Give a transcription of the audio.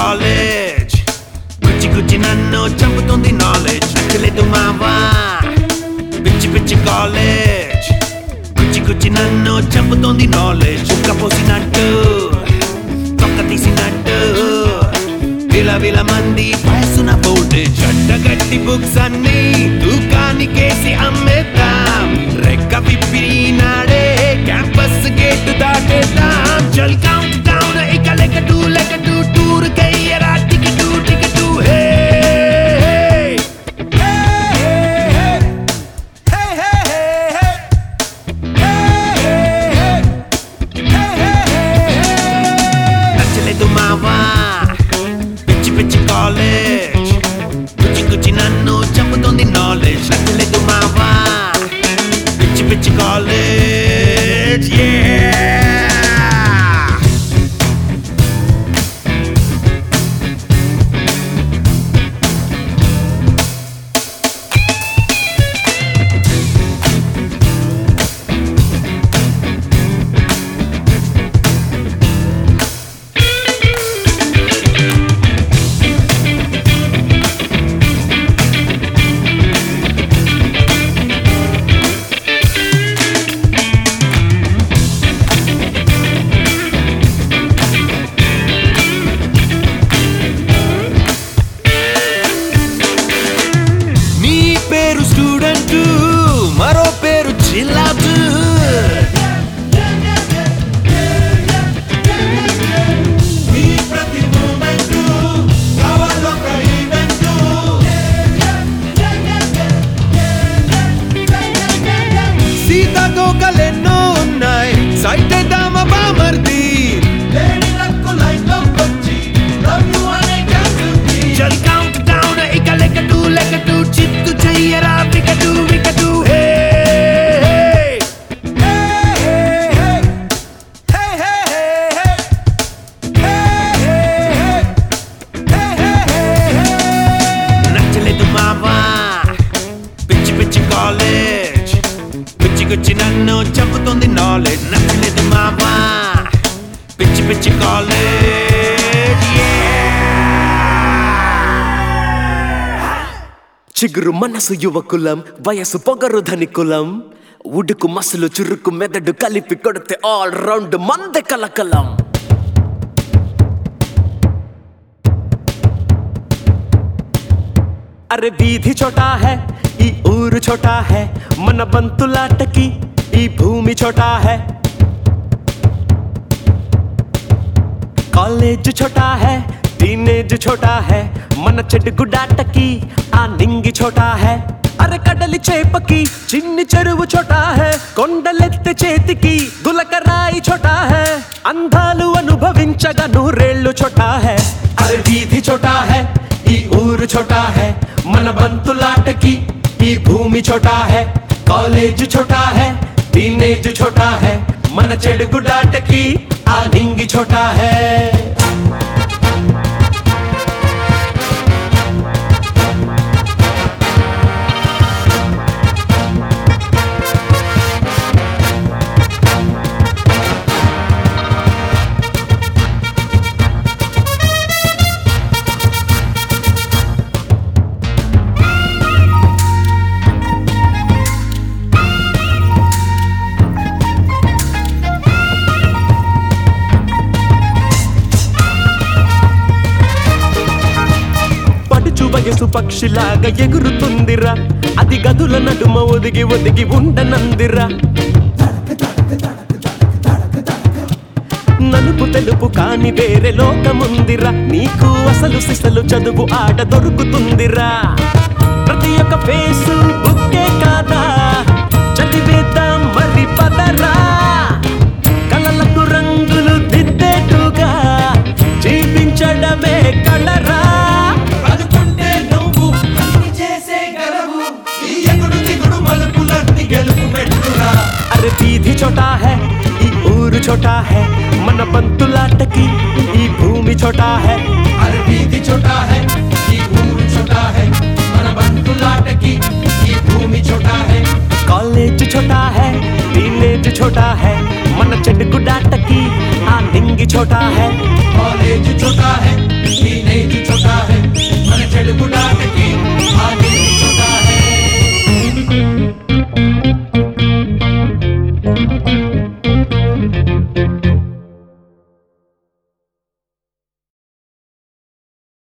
college గుచ్చి గుచ్చి నన్ను చంపుతుంది నాలెడ్జ్ నచ్చలేదు మావా పిచ్చి పిచ్చి కాలేజ్ గుచ్చి గుచ్చి నన్ను చంపుతుంది నాలెడ్జ్ చుక్క పోసినట్టు తొక్క తీసినట్టు విల విల మంది వయసున వోల్టేజ్ అడ్డగట్టి బుక్స్ అన్ని దూకానికేసి అమ్మేద్దాం రెక్క విప్పి నాడే క్యాంపస్ గేట్ దాటేద్దాం చల్ కౌంట్ డౌన్ ఇక లెక్క టూ టూర్ కయ్యరా టికెట్ హే నచ్చలేదు మావా పిచ్చి పిచ్చి కాలేజ్ గుచ్చి గుచ్చి నన్ను చంపుతుంది నాలెడ్జ్ నచ్చలేదు మావా పిచ్చి పిచ్చి కాలేజ్ స్టూడెంట్ మరో పేరు చిల్లాదు సీతాకోకలెన్నో ఉన్నాయి సైతేద్దామ బామర్ది చల్ కౌంట్ డౌన్ ఇక లెక్క టూ చిత్తు చెయ్యరా వికటు హే నచ్చలేదు మావా పిచ్చి పిచ్చి కాలేజ్ పిచ్చి గుచ్చి నన్ను చంపుతుంది నాలెడ్జ్ నచ్చలేదు మావా పిచ్చి పిచ్చి కాలేజ్ చిగురు మనసు యువకులం వయసు పొగరు ధనికులం ఉడుకు మసులు చురుకు మెదడు కలిపి కొడితే ఆల్ రౌండ్ మందే కలకలం అరే వీధి చోటా హై ఈ ఊరు చోటా హై మన బంతులాటకి ఈ భూమి చోటా హై కాలేజ్ చోటా హై టీనేజ్ छोटा है मन చెడుగుడాటకి ఆ నింగి छोटा है అరే కడలి చేపకి చిన్ని చెరువు छोटा है కొండలెత్తే చేతికి గులకరాయి छोटा है అందాలు అనుభవించగా నూరేళ్ళు छोटा है అరే వీధి छोटा है ఈ ఊరు छोटा है మన బంతులాటకి ఈ భూమి छोटा है కాలేజ్ छोटा है టీనేజ్ छोटा है మన చెడుగుడాటకి ఆ నింగి छोटा है వయసు పక్షిలాగా ఎగురుతుందిరా అది గదుల నడుమ ఒదిగి ఒదిగి ఉండనందిరా నలుపు తెలుపు కాని వేరే లోకముందిరా నీకు అసలు సిసలు చదువు ఆట దొరుకుతుందిరా ప్రతి ఒక్క ఫేసు బుక్కే కాదా చదివేద్దాం మరి పదరా కలలకు రంగులు దిద్దేటుగా జీవించడమే కళరా అరే వీధి छोटा है ఈ ఊరు छोटा है మన బంతులాటకి ఈ భూమి छोटा है అరే వీధి छोटा है ఈ ఊరు छोटा है మన బంతులాటకి ఈ భూమి छोटा है కాలేజ్ छोटा है టీనేజ్ छोटा है మన చెడుగుడాటకి ఆ నింగి छोटा है कॉलेज छोटा है